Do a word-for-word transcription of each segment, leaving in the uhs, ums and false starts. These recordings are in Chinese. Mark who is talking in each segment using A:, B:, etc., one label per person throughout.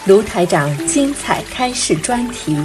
A: 卢台长精彩开示专题：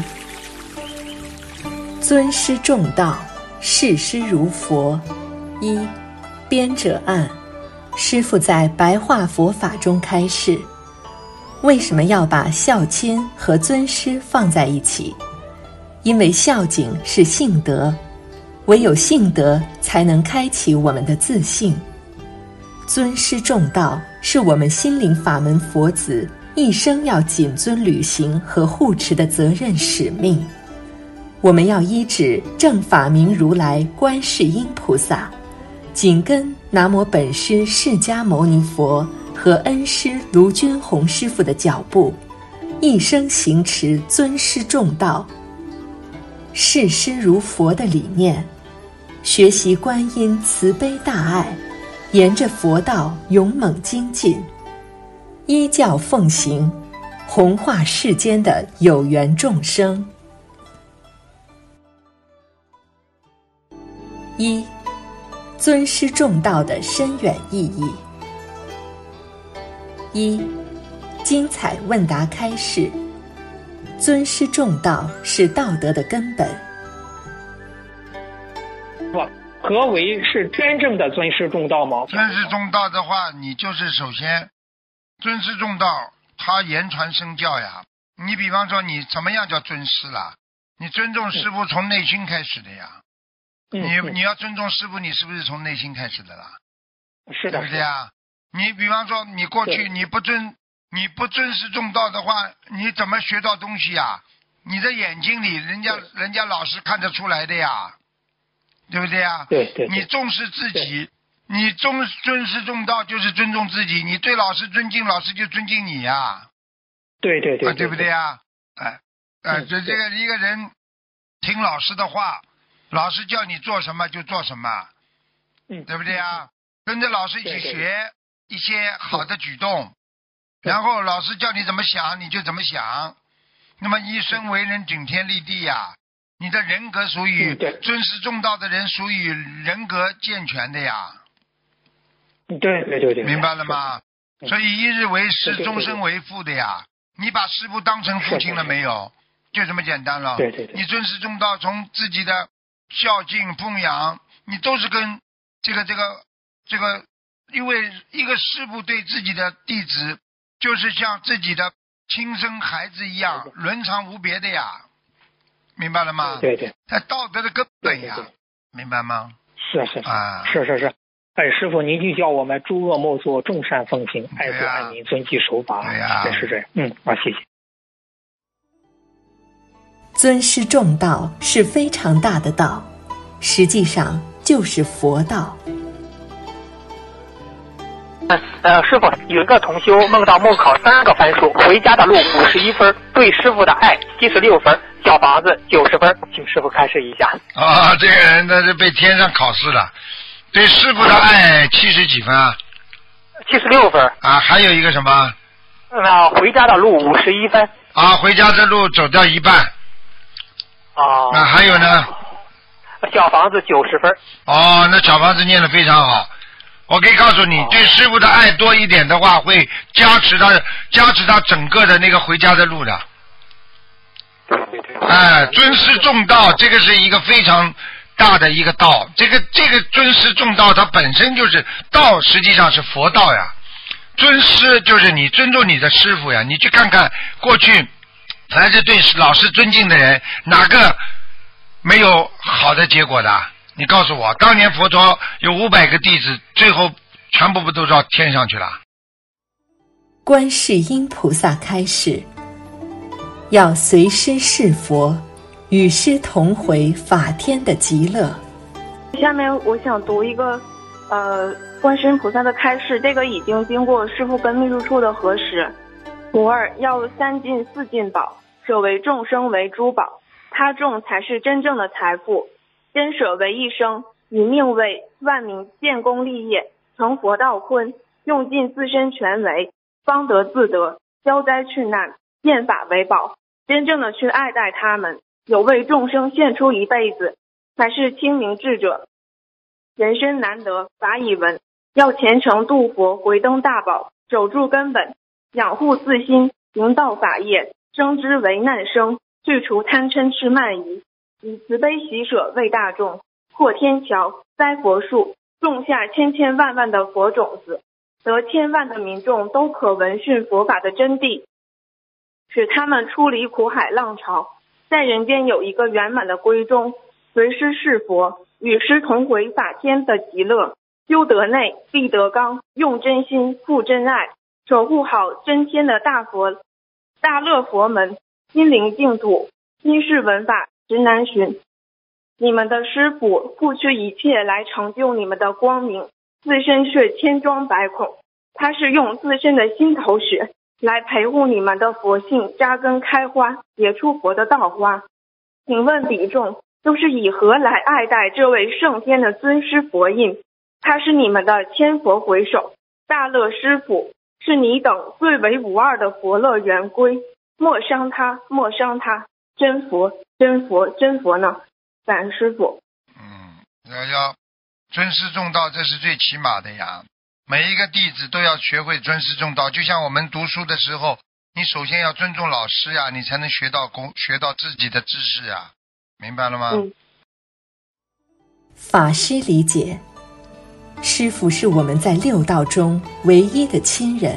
A: 尊师重道，视师如佛。一、编者案。师父在白话佛法中开示，为什么要把孝亲和尊师放在一起？因为孝敬是性德，唯有性德才能开启我们的自信。尊师重道是我们心灵法门佛子一生要谨遵履行和护持的责任使命。我们要依止正法明如来观世音菩萨，紧跟南无本师释迦牟尼佛和恩师卢军宏师父的脚步，一生行持尊师重道、视师如佛的理念，学习观音慈悲大爱，沿着佛道勇猛精进，依教奉行，弘化世间的有缘众生。一、尊师重道的深远意义。一、精彩问答开示。尊师重道是道德的根本。
B: 何为是真正的尊师重道吗？
C: 尊师重道的话，你就是首先尊师重道，他言传身教呀。你比方说，你怎么样叫尊师啦？你尊重师父从内心开始的呀。
B: 嗯、
C: 你你要尊重师父，你是不是从内心开始的啦？
B: 是的，
C: 对不对呀？你比方说，你过去你不尊你不尊师重道的话，你怎么学到东西呀？你的眼睛里，人家人家老师看得出来的呀，对不对呀？
B: 对 对, 对。
C: 你重视自己，你尊尊师重道就是尊重自己，你对老师尊敬，老师就尊敬你呀。
B: 对对 对, 对,
C: 啊、对不对呀？哎，哎，这、
B: 嗯、
C: 这个一个人听老师的话，老师叫你做什么就做什么，
B: 嗯，
C: 对不对呀？跟着老师一起学
B: 对对对
C: 一些好的举动，然后老师叫你怎么想你就怎么想，那么一生为人顶天立地呀。你的人格属于尊师重道的人，属于人格健全的呀。
B: 对对对对，
C: 明白了吗？所以一日为师，终身为父的呀。你把师父当成父亲了没有？就这么简单了。
B: 对对对。
C: 你尊师重道，从自己的孝敬奉养，你都是跟这个这个这个，因为一个师父对自己的弟子，就是像自己的亲生孩子一样，伦常无别的呀。明白了吗？
B: 对对，
C: 在道德的根本呀。
B: 对对对，
C: 明白吗？
B: 是是是
C: 啊，
B: 是是是。哎，师父，您就叫我们诸恶莫作，众善奉行，爱国爱民，遵纪守法。
C: 对呀，
B: 对，是这样。嗯，啊，谢谢。
A: 尊师重道是非常大的道，实际上就是佛道。
D: 呃，师傅，有一个同修梦到梦考三个分数，回家的路五十一分，对师傅的爱七十六分，小房子九十分，请师傅开示一下。
C: 啊，这个人那是被天上考试了，对师傅的爱七十几分啊？
D: 七十六分。
C: 啊，还有一个什么？
D: 那回家的路五十一分。
C: 啊，回家的路走掉一半。
D: 哦。
C: 那还有呢？
D: 小房子九十分。
C: 哦，那小房子念得非常好。我可以告诉你，对师父的爱多一点的话，会加持他，加持他整个的那个回家的路的。哎，尊师重道，这个是一个非常大的一个道。这个这个尊师重道，它本身就是道，实际上是佛道呀。尊师就是你尊重你的师父呀。你去看看过去，凡是对老师尊敬的人，哪个没有好的结果的？你告诉我，当年佛陀有五百个弟子，最后全部不都到天上去了？
A: 观世音菩萨开示，要随师事佛，与师同回法天的极乐。
E: 下面我想读一个呃观世音菩萨的开示，这个已经经过师父跟秘书处的核实。徒儿要三尽四尽宝，舍为众生为珠宝，他众才是真正的财富。真舍为一生，以命为万民建功立业，成佛道坤，用尽自身全为，方得自得，消灾去难，变法为宝。真正的去爱戴他们，有为众生献出一辈子，才是清明智者。人生难得法以闻，要虔诚度佛，回灯大宝，守住根本，养护自心， 行道法业，生之为难生，去除贪嗔痴慢疑，以慈悲喜舍为大众，破天桥，栽佛树，种下千千万万的佛种子，得千万的民众都可闻讯佛法的真谛，使他们出离苦海浪潮，在人间有一个圆满的归终，随师是佛，与师同回法天的极乐。修得内，必得刚，用真心，护真爱，守护好真天的大佛大乐佛门，心灵净土，今世闻法实难寻。你们的师父付去一切来成就你们的光明，自身却千疮百孔，他是用自身的心头血来陪护你们的佛性扎根开花，结出佛的道花。请问比众都是以何来爱戴这位圣天的尊师佛印？他是你们的千佛回首，大乐师父，是你等最为无二的佛乐圆规，莫伤他，莫伤他，真佛，真佛，真佛呢！感恩师父。
C: 嗯，要要尊师重道，这是最起码的呀。每一个弟子都要学会尊师重道，就像我们读书的时候，你首先要尊重老师呀，你才能学到功，学到自己的知识呀，明白了吗？
E: 嗯。
A: 法师理解，师父是我们在六道中唯一的亲人。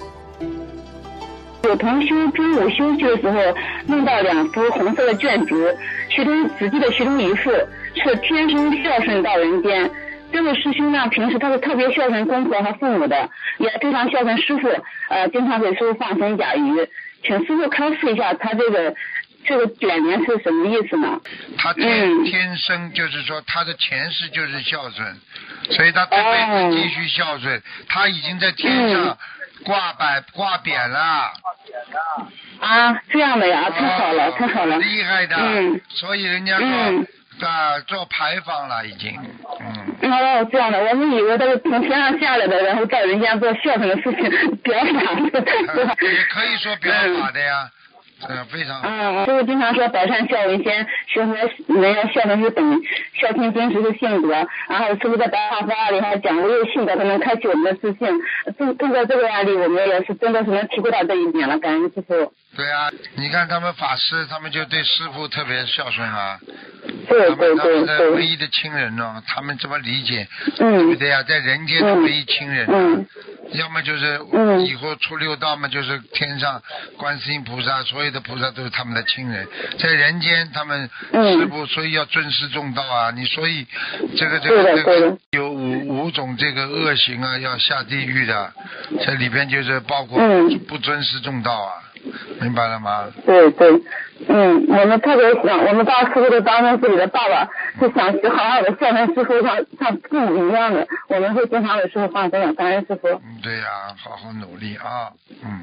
F: 有同修中午休息的时候梦到两幅红色的卷轴，其中仔细的其中一幅是天生孝顺到人间。这位师兄呢，平时他是特别孝顺公婆和父母的，也非常孝顺师父，呃，经常给师父放生甲鱼。请师父开示一下，他这个这个卷帘是什么意思呢？
C: 他天、嗯、天生就是说他的前世就是孝顺，所以他这辈子继续孝顺，哦、他已经在天上挂摆、嗯、挂匾了。
F: 啊，这样的呀，太好了，哦、太好了，
C: 厉害的。嗯，所以人家说。嗯啊，做牌坊了已经，嗯。
F: 哦，这样的，我们以为他是从天上下来的，然后到人间做孝顺的事情，表法的。
C: 也可以说表法的呀，嗯，非常。
F: 嗯，就是经常说百善孝为先，学佛人要孝顺是本，孝亲真实是性格。然后是不是在白话佛案里还讲唯有性格才能开启我们的自信？通通过这个案例，我们也是真的是能体会到这一点了，感恩师父。
C: 对啊，你看他们法师，他们就对师父特别孝顺啊。
F: 对对对对，
C: 他们的唯一的亲人哦，他们这么理解，
F: 嗯，
C: 对不对呀？在人间的唯一亲人，
F: 嗯，
C: 要么就是以后出六道嘛，就是天上观世音菩萨，所有的菩萨都是他们的亲人，在人间他们师父，所以要尊师重道啊。你所以这个这个这个有五五种这个恶行啊，要下地狱的，这里边就是包括不尊师重道啊。明白了吗？
F: 对对，嗯，我们特别想，我们把师傅都当成自己的爸爸，是想去好好的孝顺师傅，像像父母一样的，我们会经常为师傅放生，感恩师傅。
C: 嗯，对呀、啊，好好努力啊，嗯。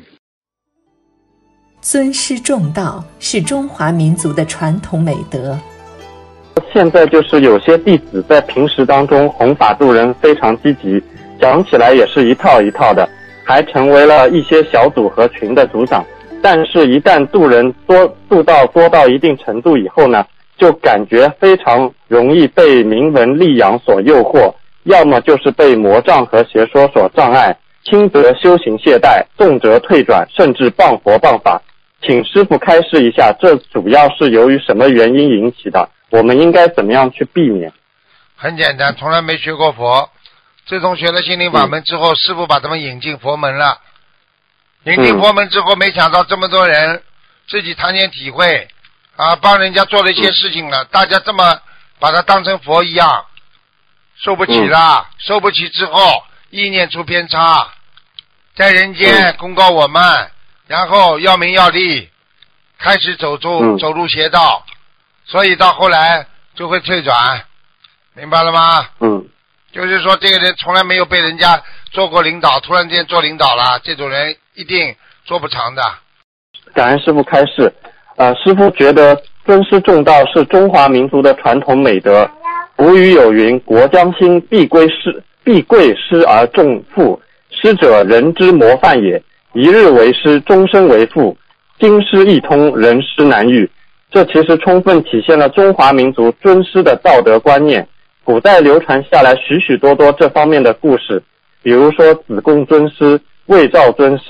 A: 尊师重道是中华民族的传统美德。
G: 现在就是有些弟子在平时当中弘法度人非常积极，讲起来也是一套一套的，还成为了一些小组和群的组长。但是一旦度人多度到多到一定程度以后呢，就感觉非常容易被名闻利养所诱惑，要么就是被魔障和邪说所障碍，轻则修行懈怠，重则退转，甚至谤佛谤法。请师父开示一下，这主要是由于什么原因引起的？我们应该怎么样去避免？
C: 很简单，从来没学过佛，自从学了心灵法门之后，嗯、师父把他们引进佛门了。引进佛门之后，没想到这么多人自己谈点体会啊，帮人家做了一些事情了，大家这么把他当成佛一样，受不起了，受不起之后意念出偏差，在人间公告我们，然后要名要利，开始走出走入邪道，所以到后来就会退转，明白了吗？
G: 嗯，
C: 就是说这个人从来没有被人家做过领导，突然间做领导了，这种人一定做不长的。
G: 感恩师父开示。呃，师父觉得尊师重道是中华民族的传统美德。古语有云：国将兴，必归师，必贵师而重父。师者，人之模范也。一日为师，终身为父。经师一通，人师难遇。这其实充分体现了中华民族尊师的道德观念。古代流传下来许许多多这方面的故事，比如说子贡尊师、魏赵尊师、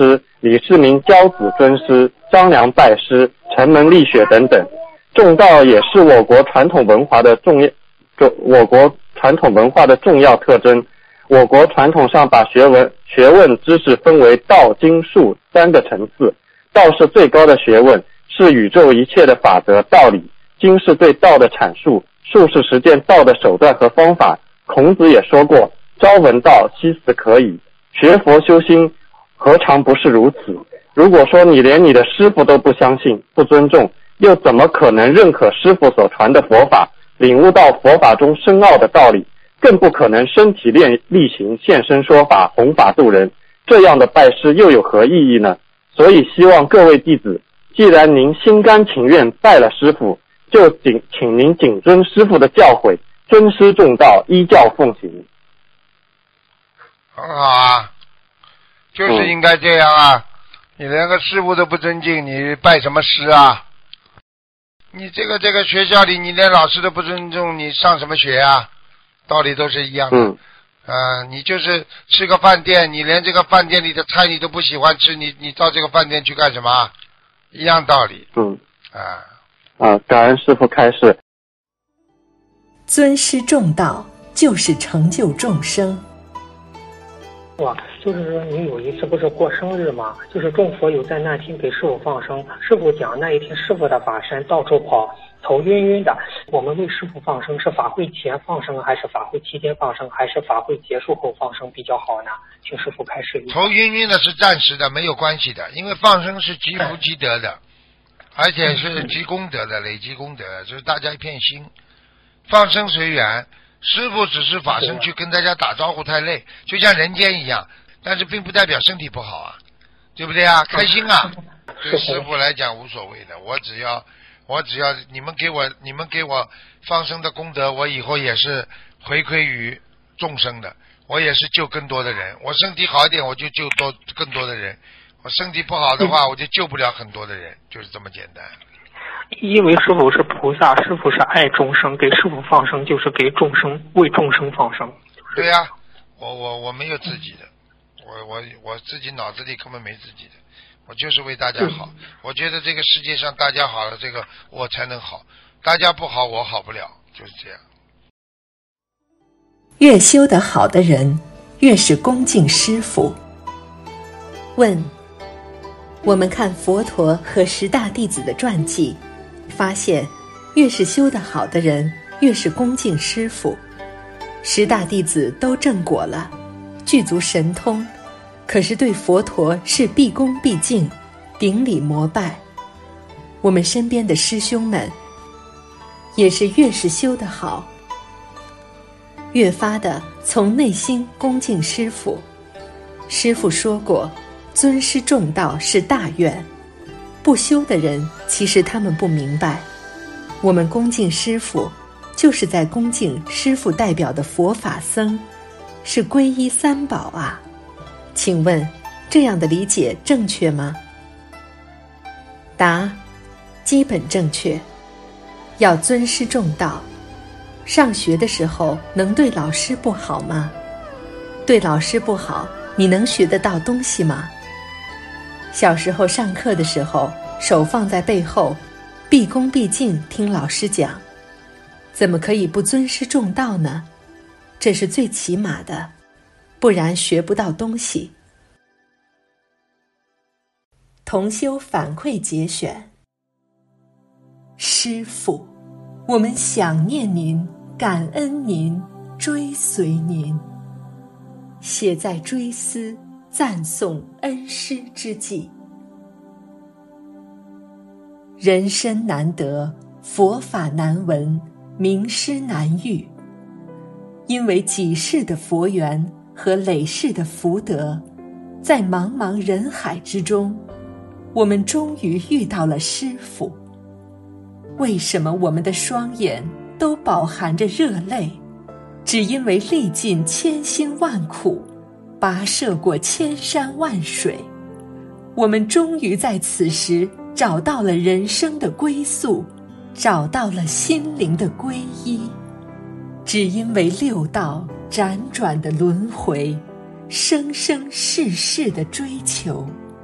G: 李世民教子尊师，张良拜师，城门立雪等等。重道也是我国传统文化的重要，我国传统文化的重要特征。我国传统上把学问、学问知识分为道、经、术三个层次。道是最高的学问，是宇宙一切的法则道理；经是对道的阐述，术是实践道的手段和方法。孔子也说过：“朝闻道，夕死可矣。”学佛修心，何尝不是如此？如果说你连你的师父都不相信、不尊重，又怎么可能认可师父所传的佛法，领悟到佛法中深奥的道理？更不可能身体练力行，现身说法，弘法度人。这样的拜师又有何意义呢？所以希望各位弟子，既然您心甘情愿拜了师父，就谨请您谨遵师父的教诲，尊师重道，依教奉行。
C: 很好啊，就是应该这样啊！嗯、你连个师父都不尊敬，你拜什么师啊？你这个这个学校里，你连老师都不尊重，你上什么学啊？道理都是一样的。嗯。呃，你就是吃个饭店，你连这个饭店里的菜你都不喜欢吃，你你到这个饭店去干什么？一样道理。
G: 嗯。
C: 啊。
G: 啊，感恩师父开示。
A: 尊师重道，就是成就众生。
B: 哇，就是说你有一次不是过生日吗？就是众佛友在那天给师父放生，师父讲那一天师父的法身到处跑，头晕晕的。我们为师父放生是法会前放生，还是法会期间放生，还是法会结束后放生比较好呢？请师父开示一下。
C: 头晕晕的是暂时的，没有关系的，因为放生是积福积德的，而且是积功德的，累积功德的，就是大家一片心。放生随缘。师父只是法身去跟大家打招呼太累，就像人间一样，但是并不代表身体不好啊，对不对啊？开心啊，对师父来讲无所谓的，我只要我只要你们给我你们给我放生的功德，我以后也是回馈于众生的，我也是救更多的人。我身体好一点，我就救多更多的人；我身体不好的话，我就救不了很多的人，就是这么简单。
B: 因为师父是菩萨，师父是爱众生，给师父放生就是给众生为众生放生。
C: 对呀、啊，我我我没有自己的，我我我自己脑子里根本没自己的，我就是为大家好。我觉得这个世界上大家好了，这个我才能好，大家不好我好不了，就是这样。
A: 越修得好的人，越是恭敬师父。问：我们看佛陀和十大弟子的传记，发现越是修得好的人，越是恭敬师父。十大弟子都证果了，具足神通，可是对佛陀是毕恭毕敬，顶礼膜拜。我们身边的师兄们也是越是修得好，越发的从内心恭敬师父。师父说过，尊师重道是大愿。不修的人，其实他们不明白，我们恭敬师父，就是在恭敬师父代表的佛法僧，是皈依三宝啊。请问，这样的理解正确吗？答：基本正确。要尊师重道。上学的时候能对老师不好吗？对老师不好，你能学得到东西吗？小时候上课的时候，手放在背后，毕恭毕敬听老师讲，怎么可以不尊师重道呢？这是最起码的，不然学不到东西。同修反馈节选：师父，我们想念您，感恩您，追随您。写在追思赞颂恩师之际。人生难得，佛法难闻，名师难遇。因为几世的佛缘和累世的福德，在茫茫人海之中，我们终于遇到了师父。为什么我们的双眼都饱含着热泪？只因为历尽千辛万苦，跋涉过千山万水，我们终于在此时找到了人生的归宿，找到了心灵的皈依。只因为六道辗转的轮回，生生世世的追求，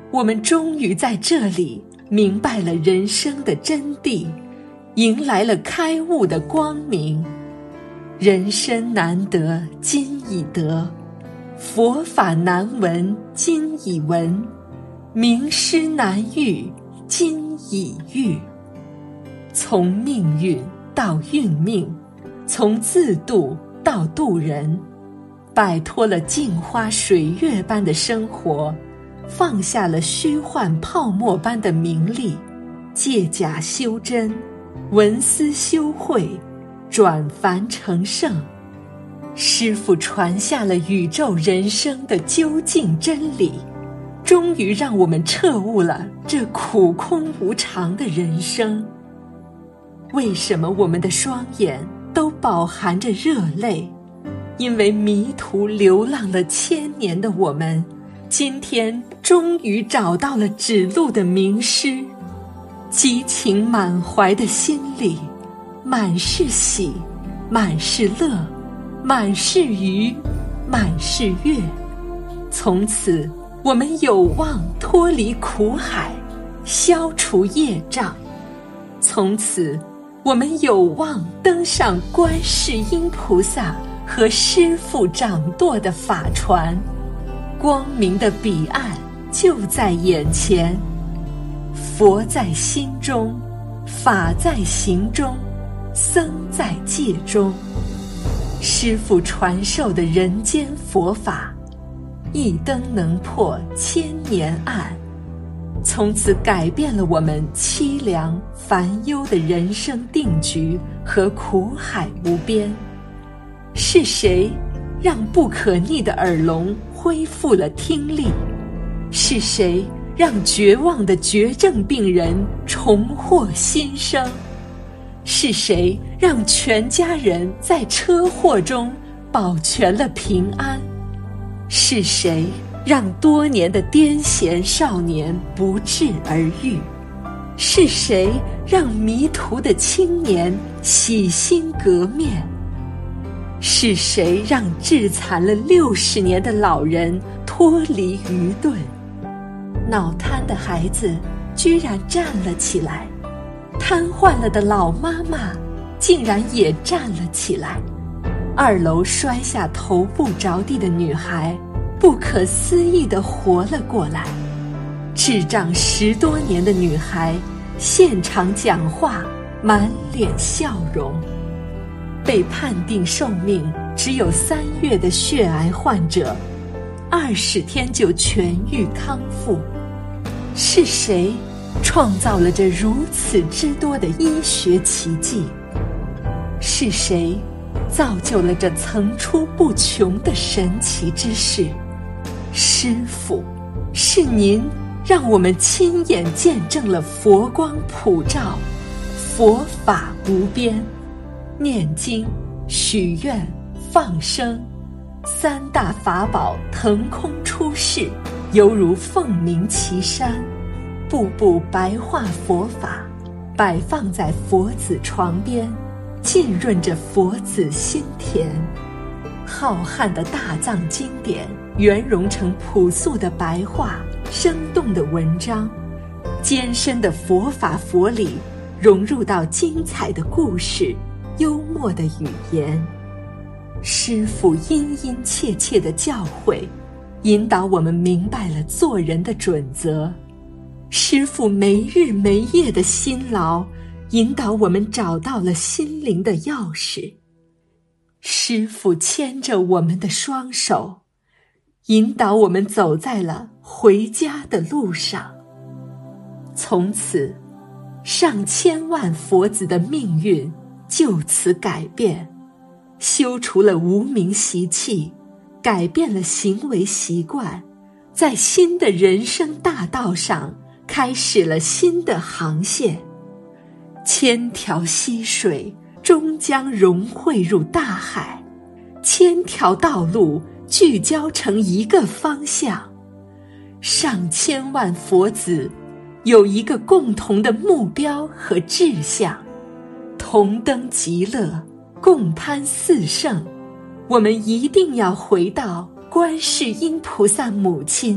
A: 我们终于在这里明白了人生的真谛，迎来了开悟的光明。人生难得今已得，佛法难闻今已闻，名师难遇今已遇。从命运到运命，从自度到度人，摆脱了镜花水月般的生活，放下了虚幻泡沫般的名利，借假修真，闻思修慧，转凡成圣。师父传下了宇宙人生的究竟真理，终于让我们彻悟了这苦空无常的人生。为什么我们的双眼都饱含着热泪？因为迷途流浪了千年的我们，今天终于找到了指路的名师。激情满怀的心里，满是喜，满是乐，满是愉，满是悦。从此我们有望脱离苦海，消除业障。从此我们有望登上观世音菩萨和师父掌舵的法船，光明的彼岸就在眼前。佛在心中，法在行中，僧在戒中。师父传授的人间佛法，一灯能破千年暗，从此改变了我们凄凉烦忧的人生定局和苦海无边。是谁让不可逆的耳聋恢复了听力？是谁让绝望的绝症病人重获新生？是谁让全家人在车祸中保全了平安？是谁让多年的癫痫少年不治而愈？是谁让迷途的青年洗心革面？是谁让致残了六十年的老人脱离愚钝？脑瘫的孩子居然站了起来，瘫痪了的老妈妈竟然也站了起来，二楼摔下头部着地的女孩不可思议地活了过来，智障十多年的女孩现场讲话，满脸笑容。被判定寿命只有三月的血癌患者，二十天就痊愈康复。是谁创造了这如此之多的医学奇迹？是谁造就了这层出不穷的神奇之事？师父，是您让我们亲眼见证了佛光普照，佛法无边。念经、许愿、放生，三大法宝腾空出世，犹如凤鸣岐山。步步白话佛法，摆放在佛子床边，浸润着佛子心田。浩瀚的大藏经典圆融成朴素的白话，生动的文章，艰深的佛法佛理融入到精彩的故事，幽默的语言。师父殷殷切切的教诲，引导我们明白了做人的准则。师父没日没夜的辛劳，引导我们找到了心灵的钥匙。师父牵着我们的双手，引导我们走在了回家的路上。从此，上千万佛子的命运就此改变，修除了无明习气，改变了行为习惯，在新的人生大道上开始了新的航线。千条溪水终将融汇入大海，千条道路聚焦成一个方向。上千万佛子有一个共同的目标和志向，同登极乐，共攀四圣。我们一定要回到观世音菩萨母亲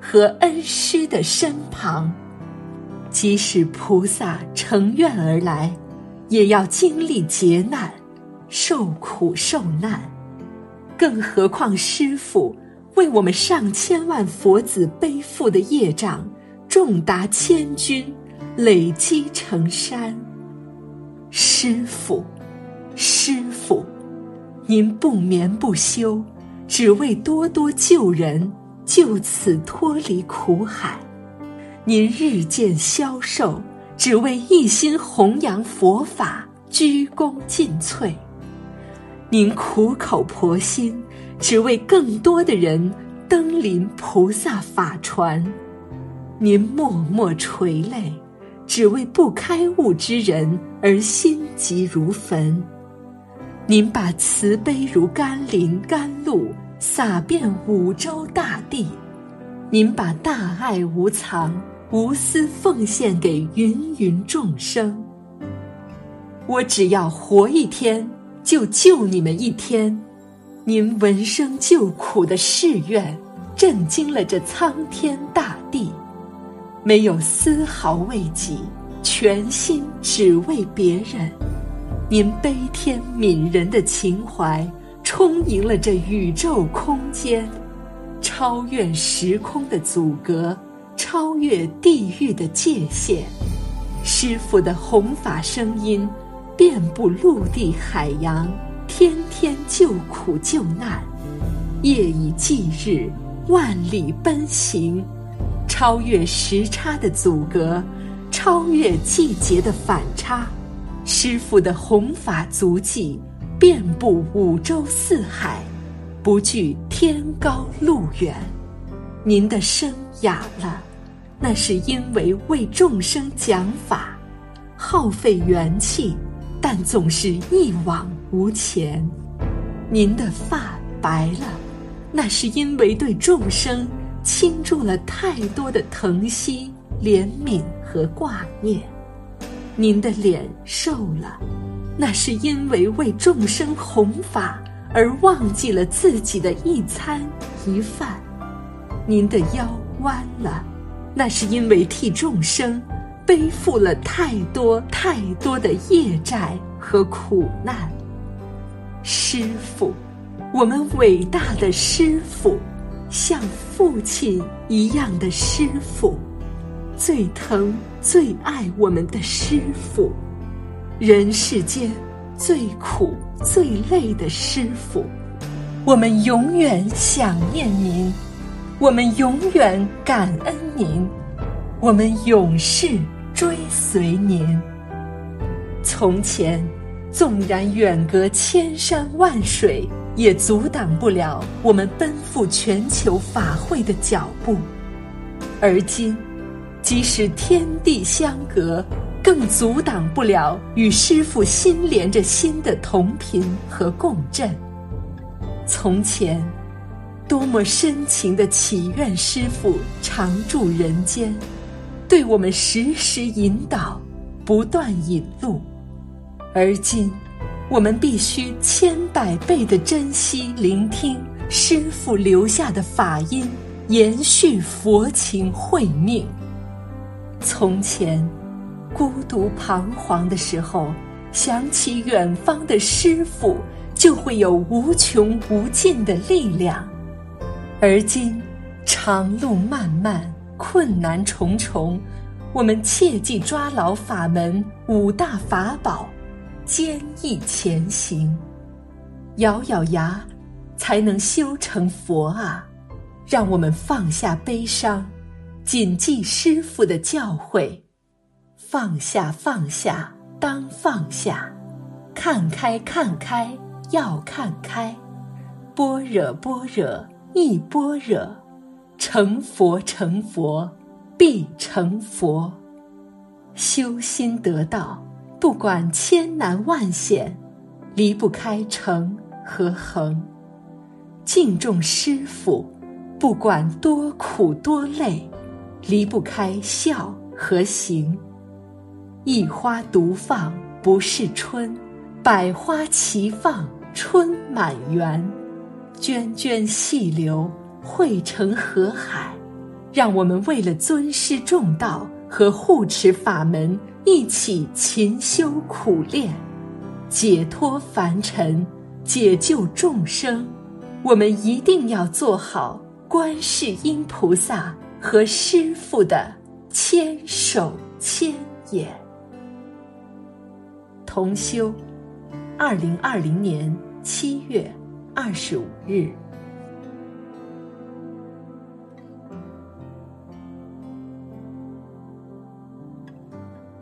A: 和恩师的身旁。即使菩萨乘愿而来，也要经历劫难，受苦受难。更何况师父为我们上千万佛子背负的业障重达千钧，累积成山。师父，师父，您不眠不休，只为多多救人，就此脱离苦海。您日渐消瘦，只为一心弘扬佛法，鞠躬尽瘁。您苦口婆心，只为更多的人登临菩萨法船。您默默垂泪，只为不开悟之人而心急如焚。您把慈悲如甘霖甘露洒遍五洲大地，您把大爱无藏无私奉献给芸芸众生。我只要活一天，就救你们一天。您闻声救苦的誓愿，震惊了这苍天大地。没有丝毫慰藉，全心只为别人。您悲天悯人的情怀，充盈了这宇宙空间，超越时空的阻隔，超越地狱的界限。师父的弘法声音遍布陆地海洋，天天救苦救难，夜以继日，万里奔行，超越时差的阻隔，超越季节的反差。师父的弘法足迹遍布五洲四海，不惧天高路远。您的声哑了，那是因为为众生讲法，耗费元气，但总是一往无前。您的发白了，那是因为对众生倾注了太多的疼惜、怜悯和挂念。您的脸瘦了，那是因为为众生弘法而忘记了自己的一餐一饭。您的腰弯了，那是因为替众生背负了太多太多的业债和苦难。师父，我们伟大的师父，像父亲一样的师父，最疼最爱我们的师父，人世间最苦最累的师父。我们永远想念您，我们永远感恩您，我们永世追随您。从前纵然远隔千山万水，也阻挡不了我们奔赴全球法会的脚步。而今即使天地相隔，更阻挡不了与师父心连着心的同频和共振。从前多么深情地祈愿师父常驻人间，对我们时时引导，不断引路。而今我们必须千百倍地珍惜聆听师父留下的法音，延续佛情慧命。从前孤独彷徨的时候，想起远方的师父，就会有无穷无尽的力量。而今长路漫漫，困难重重，我们切记抓牢法门五大法宝，坚毅前行。咬咬牙才能修成佛啊！让我们放下悲伤，谨记师父的教诲。放下放下当放下，看开看开要看开，般若般若亦般若，成佛成佛必成佛。修心得道，不管千难万险，离不开诚和恒。敬重师父，不管多苦多累，离不开孝和行。一花独放不是春，百花齐放春满园。涓涓细流汇成河海， 让我们为了尊师重道和护持法门，一起勤修苦练，解脱凡尘，解救众生。我们一定要做好观世音菩萨和师父的千手千眼。同修，二零二零年七月二十五日。